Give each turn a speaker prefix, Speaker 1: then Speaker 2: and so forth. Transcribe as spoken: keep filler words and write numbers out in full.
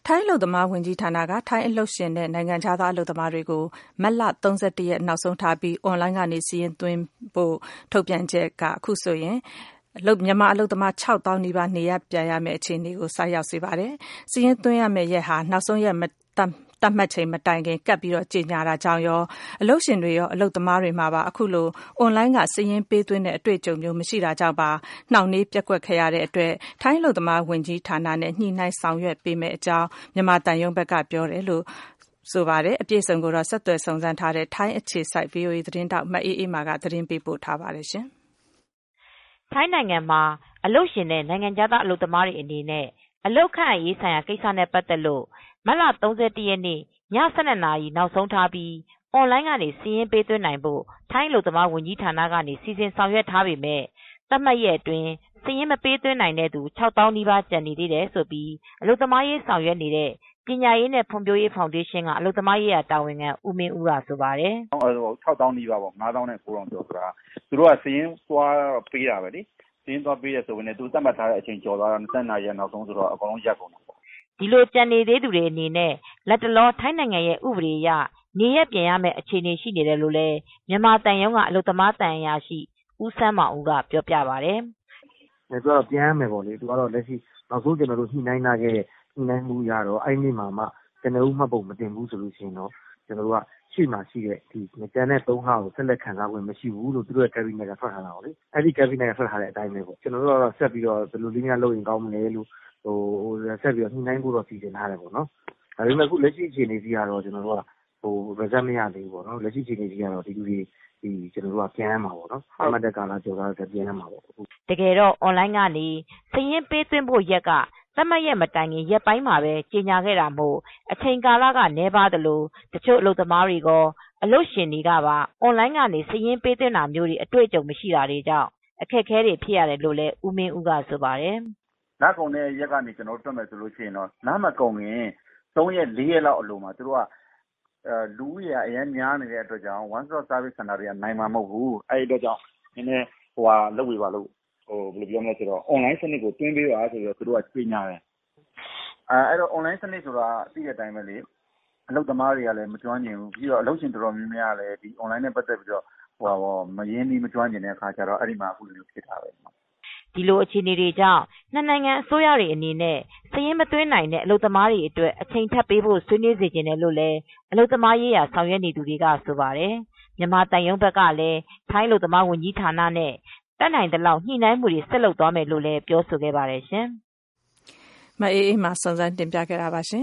Speaker 1: ထိုင်းအလုပ်သမားဝန်ကြီးဌာနကထိုင်းအလုပ်ရှင်နဲ့နိုင်ငံခြားသားအလုပ်သမားတွေကိုမတ်လ၃၁ရက်နောက်ဆုံးထားပြီးအွန်လိုင်းကနေစာရင်းသွင်းဖို့ထုတ်ပြန်ချက်ကအခုဆိုရင်အလုပ်မြန်မာအလုပ်သမား၆သောင်းနီးပါးနေရပ်ပြန်ရမယ့်အခြေအနေကိုဆိုက်ရောက်စေပါတယ်။စာရင်းသွင်းရမယ့်ရက်ဟာနောက်ဆုံးရက်မတတ်တတ်မှတ်ချိန်မတိုင်ခင်ကပ်ပြီးတော့ကြေညာတာကြောင့်ရောအလုပ်ရှင်တွေရောအလုပ်သမားတွေမှာပါအခုလိုအွန်လိုင်းကစာရင်းပေးသွင်းတဲ့အတွေ့အကြုံမျိုးမရှိတာကြောင့်ပါနှောင့်နှေးပြက်ကွက်ခဲ့ရတဲ့အတွက်ထိုင်းအလုပ်သမားဝန်ကြီးဌာနနဲ့ညှိနှိုင်းဆောင်ရွက်ပေးမယ့်အကြောင်းမြန်မာတန်ယုံဘက်ကပြောတယ်လို့ဆိုပါတယ်အပြည့်အစုံကိုတော့ဆက်သွယ်စုံစမ်းထားတဲ့ထိုင်းအခြေစိုက် ဗွီအိုအေ သတင်းတောက်မအေးအေးမာကသတင်းပေးပို့ထားပါတယ်ရှင်
Speaker 2: ထိုင်းနိုင်ငံမှာအလုပ်ရှင်နဲ့နိုင်ငံခြားသားအလုပ်သမားတွေအနေနဲ့အလုပ်ခန့်အပ်ရေးဆိုင်ရာကိစ္စနဲ့ပတ်သက်လို့မတ်လ၃၁ရက်နေ့ည၁၂နာရီနောက်ဆုံးထားပြီးအွန်လိုင်းကနေစာရင်းပေးသွင်းနိုင်ဖို့ထိုင်းအလုပ်သမားဝန်ကြီးဌာနကနေစီစဉ်ဆောင်ရွက်ထားပေမဲ့သတ်မှတ်ရက်အတွင်းစာရင်းမပေးသွင်းနိုင်တဲ့သူ၆သောင်းနီးပါးကျန်နေသေးတယ်လို့အလုပ်သမားရေးဆောင်ရွက်နေတဲ့ပညာရေးနဲ့ဖွံ့ဖြိုးရေးဖောင်ဒေးရှင်းကအလုပ်သမားရေးရာတာဝန်ခံဦးမင်းဦးကဆိုပါတယ်
Speaker 3: ။၆သောင်းနီးပါးပေါ့၅သောင်းနဲ့၉ထောင်ကျော်ဆိုတာသူတို့ကစာရင်းသွားပေးတာပဲလေစာရင်းသွားပေးရဆိုရင်သူသတ်မှတ်ထားတဲ့အချိန်ကျော်သွားတာ၂၂နာရီနောက်ဆုံးဆိုတော့အကုန်လုံးရပ်ကုန်တာပေါ့
Speaker 2: ဒီလိုကြံနေသေးသူတွေအနေနဲ့လက်တလောထိုင်းနိုင်ငံရဲ့ဥပဒေအရနေရက်ပြန်ရမယ့်အခြေအနေရှိနေတယ်လို့လည်းမြန်မာတန်ယုံကအလုပ်သမားတန်အရာရှိဦးစန်းမောင်ဦးကပြောပြပါတယ်
Speaker 4: ။သူကတော့ပြန်ရမယ်ပေါ့လေသူကတော့လက်ရှိနောက်ဆုံးကျွန်တော်တို့ညှိနှိုင်းထားခဲ့တဲ့ညှိနှိုင်းမှုရတော့အဲ့ဒီမှာမှကျွန်တော်တို့မှတ်ပုံမတင်ဘူးဆိုလို့ရှိရင်တော့ကျွန်တော်တို့ကရှိမှရှိတဲ့ဒီကျန်တဲ့သုံးခါကိုဆက်လက်ခံစားခွင့်မရှိဘူးလို့သူတို့ရဲ့ cabinet ကထွက်ထားတာပေါ့လေအဲ့ဒီ cabinet ကထွက်ထားတဲ့အတိုင်းပဲပေါ့ကျွန်တော်တို့ကတော့ဆက်ပြီးတော့ဘယ်လိုလေးများလုပ်ရင်ကောင်းမလဲလို့ဟိုဆက်ပြီးတော့ညှိနှိုင်းဖို့တော့စီစဉ်ထားတယ်ပေါ့နော်ဒါပေမဲ့အခုလက်ရှိအခြေအနေကြီးကတော့ကျွန်တော်တို့ကဟို result မရသေးဘူးပေါ့နော်လက်ရှိအခြေအနေကြီးကတော့ဒီလူတွေဒီကျွန်တော်တို့ကပြန်ရမှာပေါ့နော်အမှတ်တကာလကျော်တော့ပြန်ရမှာပေါ့
Speaker 2: တကယ်တော့ online ကနေစာရင်းပေးသွင်းဖို့ရက်ကသတ်မှတ်ရက်မတိုင်ခင်ရက်ပိုင်းမှာပဲကြေညာခဲ့တာမို့အချိန်ကာလကနည်းပါးသလိုတချို့အလုပ်သမားတွေကအလုပ်ရှင်တွေကပါ online ကနေစာရင်းပေးသွင်းတာမျိုးတွေအတွေ့အကြုံမရှိတာတွေကြောင့်အခက်အခဲတွေဖြစ်ရတယ်လို့လည်းဦးမင်းဦးကဆိုပါတယ်
Speaker 3: ။နားကုန်တဲ့ရက်ကနေကျွန်တော်တို့တွက်မယ်ဆိုလို့ရှိရင်တော့နားမကုန်ခင်၃ရက်၄ရက်လောက်အလိုမှာသူတို့ကအဲလူကြီးကအရင်များနေတဲ့အတွက်ကြောင့် one stop service center တွေကနိုင်မှာမဟုတ်ဘူးအဲ့ဒီအတွက်ကြောင့်နည်းနည်းဟိုဟာလုပ်ဝေပါလို့ဟိုဘယ်လိုပြောမလဲဆိုတော့ online စနစ်ကိုတွင်းပေးပါဆိုပြီးတော့သူတို့ကပြင်ညာတယ်အဲအဲ့တော့ online စနစ်ဆိုတာသိတဲ့အတိုင်းပဲလေအလုပ်သမားတွေကလည်းမကျွမ်းကျင်ဘူးပြီးတော့အလုပ်ရှင်တော်တော်များများလည်းဒီ online နဲ့ပတ်သက်ပြီးတော့ဟိုဟာမရင်းနှီးမကျွမ်းကျင်တဲ့အခါကျတော့အဲ့ဒီမှာအခုလိုဖြစ်တာပဲ
Speaker 2: ဒီလိုအခြေအနေတွေကြောင့်နှစ်နိုင်ငံအစိုးရတွေအနေနဲ့စာရင်းမသွင်းနိုင်တဲ့အလုပ်သမားတွေအတွက်အချိန်ထပ်ပေးဖို့ဆွေးနွေးစေချင်တယ်လို့လည်းအလုပ်သမားရေးရာဆောင်ရွက်နေသူတွေကဆိုပါတယ်မြန်မာတန်ယုံဘက်ကလည်းထိုင်းအလုပ်သမားဝန်ကြီးဌာနနဲ့တတ်နိုင်သလောက်ညှိနှိုင်းမှုတွေဆက်လုပ်သွားမယ်လို့လည်းပြောဆိုခဲ့ပါတယ်ရှင်
Speaker 1: မအေးအေးမှာစုံစမ်းတင်ပြခဲ့တာပါရှင်